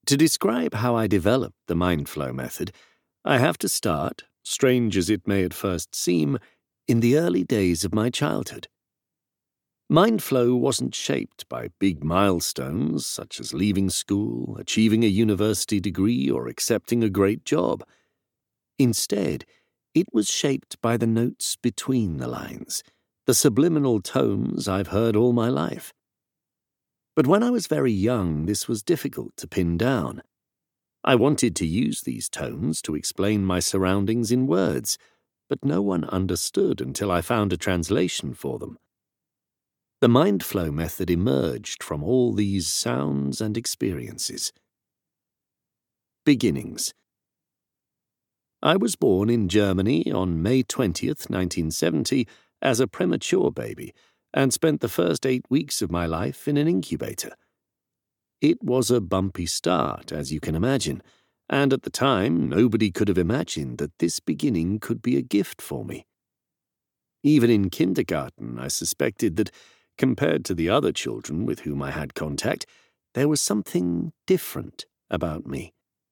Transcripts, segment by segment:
To describe how I developed the Mindflow method, I have to start, strange as it may at first seem, in the early days of my childhood. Mindflow wasn't shaped by big milestones such as leaving school, achieving a university degree, or accepting a great job. Instead, it was shaped by the notes between the lines, the subliminal tones I've heard all my life. But when I was very young, this was difficult to pin down. I wanted to use these tones to explain my surroundings in words, but no one understood until I found a translation for them. The Mindflow method emerged from all these sounds and experiences. Beginnings. I was born in Germany on May 20th, 1970, as a premature baby, and spent the first 8 weeks of my life in an incubator. It was a bumpy start, as you can imagine, and at the time nobody could have imagined that this beginning could be a gift for me. Even in kindergarten, I suspected that, compared to the other children with whom I had contact, there was something different about me.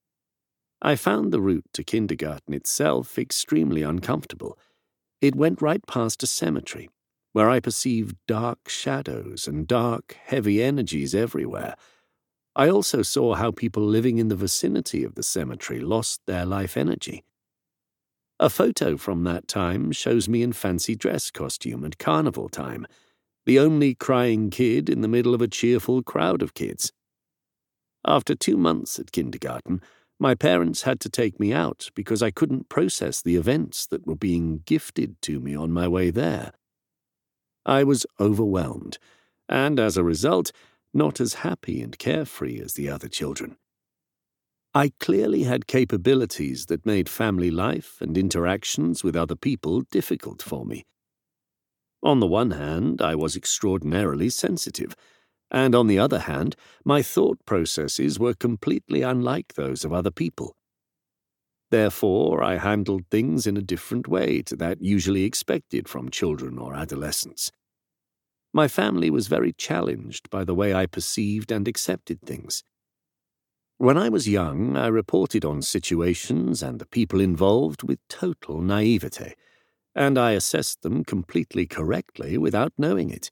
I found the route to kindergarten itself extremely uncomfortable. It went right past a cemetery, where I perceived dark shadows and dark, heavy energies everywhere. I also saw how people living in the vicinity of the cemetery lost their life energy. A photo from that time shows me in fancy dress costume at carnival time, the only crying kid in the middle of a cheerful crowd of kids. After 2 months at kindergarten, my parents had to take me out because I couldn't process the events that were being gifted to me on my way there. I was overwhelmed, and as a result, not as happy and carefree as the other children. I clearly had capabilities that made family life and interactions with other people difficult for me. On the one hand, I was extraordinarily sensitive, and on the other hand, my thought processes were completely unlike those of other people. Therefore, I handled things in a different way to that usually expected from children or adolescents. My family was very challenged by the way I perceived and accepted things. When I was young, I reported on situations and the people involved with total naivete, and I assessed them completely correctly without knowing it.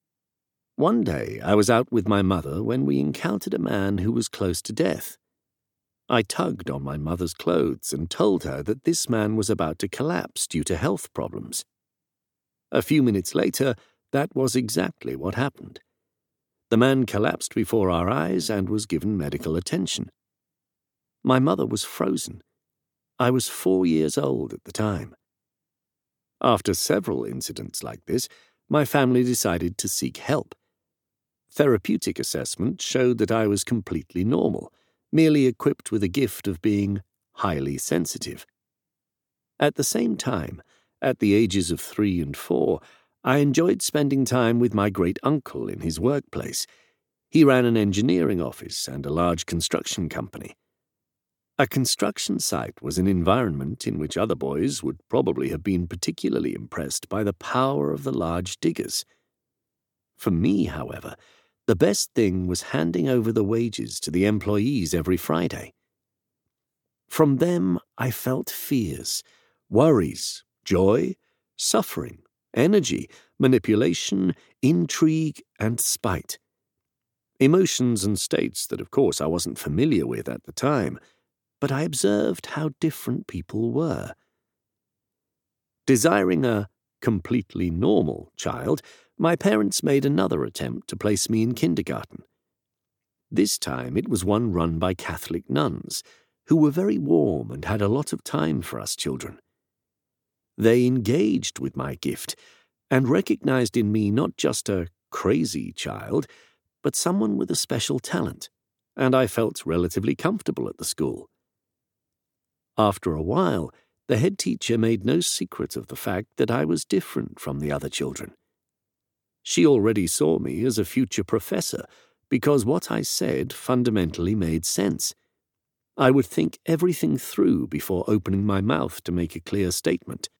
One day, I was out with my mother when we encountered a man who was close to death. I tugged on my mother's clothes and told her that this man was about to collapse due to health problems. A few minutes later, that was exactly what happened. The man collapsed before our eyes and was given medical attention. My mother was frozen. I was 4 years old at the time. After several incidents like this, my family decided to seek help. Therapeutic assessment showed that I was completely normal, merely equipped with a gift of being highly sensitive. At the same time, at the ages of 3 and 4, I enjoyed spending time with my great-uncle in his workplace. He ran an engineering office and a large construction company. A construction site was an environment in which other boys would probably have been particularly impressed by the power of the large diggers. For me, however, the best thing was handing over the wages to the employees every Friday. From them, I felt fears, worries, joy, suffering, energy, manipulation, intrigue, and spite. Emotions and states that, of course, I wasn't familiar with at the time, but I observed how different people were. Desiring a completely normal child, my parents made another attempt to place me in kindergarten. This time it was one run by Catholic nuns, who were very warm and had a lot of time for us children. They engaged with my gift and recognized in me not just a crazy child, but someone with a special talent, and I felt relatively comfortable at the school. After a while, the head teacher made no secret of the fact that I was different from the other children. She already saw me as a future professor because what I said fundamentally made sense. I would think everything through before opening my mouth to make a clear statement.